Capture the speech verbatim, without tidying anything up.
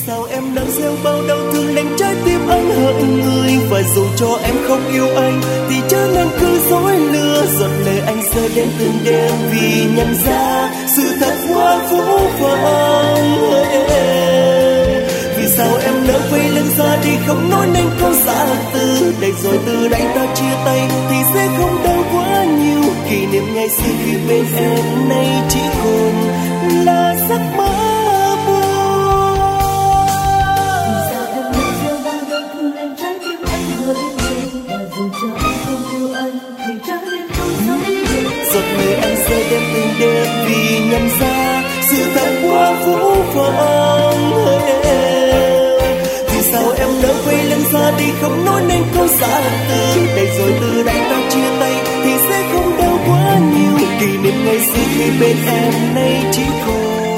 sao em đang gieo bao đau thương đánh trái tim anh hỡi người, và dù cho em không yêu anh thì chớ nên cứ dối lừa. Giọt lệ anh rơi đến từng đêm vì nhận ra sự thật quá phũ phàng. Vì sao em nỡ quay lưng ra đi không nói nên câu xã từ, để rồi từ đây ta chia tay thì sẽ không đau quá nhiều. Kỷ niệm ngày xưa khi bên em nay chỉ còn là giấc mơ. Giọt lệ anh rơi đêm từng đêm vì nhận ra sự thật quá phũ phàng. Vì sao em nỡ quay lưng ra đi không nói nên câu xã từ, để rồi từ đây ta chia tay thì sẽ không đau quá nhiều. Kỷ niệm ngày xưa khi bên em nay chỉ còn